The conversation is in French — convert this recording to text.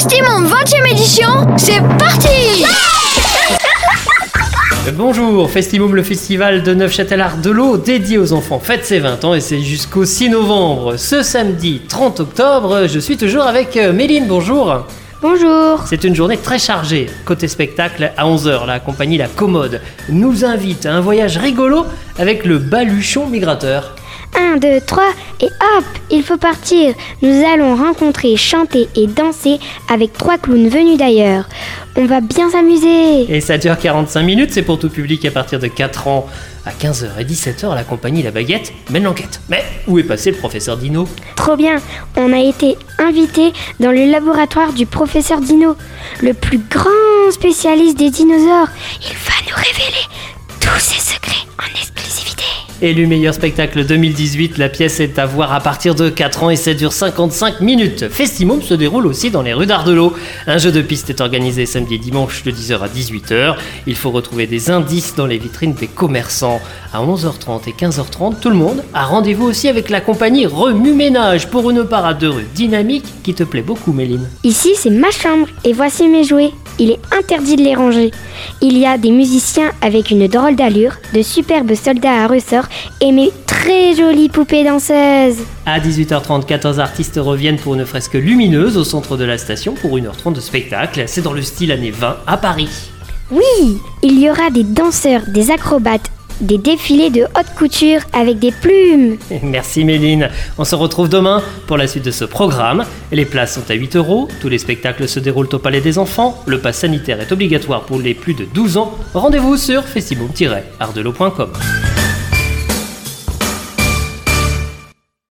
Festimum 20e édition, c'est parti! Bonjour, Festimum, le festival de Neufchâtel-Ardelot dédié aux enfants fête ses 20 ans et c'est jusqu'au 6 novembre. Ce samedi 30 octobre, je suis toujours avec Méline, bonjour. Bonjour. C'est une journée très chargée. Côté spectacle, à 11h, la compagnie La Commode nous invite à un voyage rigolo avec le baluchon migrateur. 1, 2, 3 et hop, il faut partir. Nous allons rencontrer, chanter et danser avec 3 clowns venus d'ailleurs. On va bien s'amuser. Et ça dure 45 minutes, c'est pour tout public à partir de 4 ans. À 15h et 17h, la compagnie La Baguette mène l'enquête. Mais où est passé le professeur Dino ? Trop bien, on a été invités dans le laboratoire du professeur Dino, le plus grand spécialiste des dinosaures. Il va nous révéler tous ses secrets en exclusivité. Élu meilleur spectacle 2018, la pièce est à voir à partir de 4 ans et ça dure 55 minutes. Festimum se déroule aussi dans les rues d'Ardelot. Un jeu de piste est organisé samedi et dimanche de 10h à 18h. Il faut retrouver des indices dans les vitrines des commerçants. À 11h30 et 15h30, tout le monde a rendez-vous aussi avec la compagnie Remue Ménage pour une parade de rue dynamique qui te plaît beaucoup, Méline. Ici, c'est ma chambre et voici mes jouets. Il est interdit de les ranger. Il y a des musiciens avec une drôle d'allure, de superbes soldats à ressorts et mes très jolies poupées danseuses. À 18h30, 14 artistes reviennent pour une fresque lumineuse au centre de la station pour 1h30 de spectacle. C'est dans le style années 20 à Paris. Oui, il y aura des danseurs, des acrobates, des défilés de haute couture avec des plumes. Merci Méline. On se retrouve demain pour la suite de ce programme. Les places sont à 8€. Tous les spectacles se déroulent au Palais des Enfants. Le pass sanitaire est obligatoire pour les plus de 12 ans. Rendez-vous sur festimum-ardelot.com.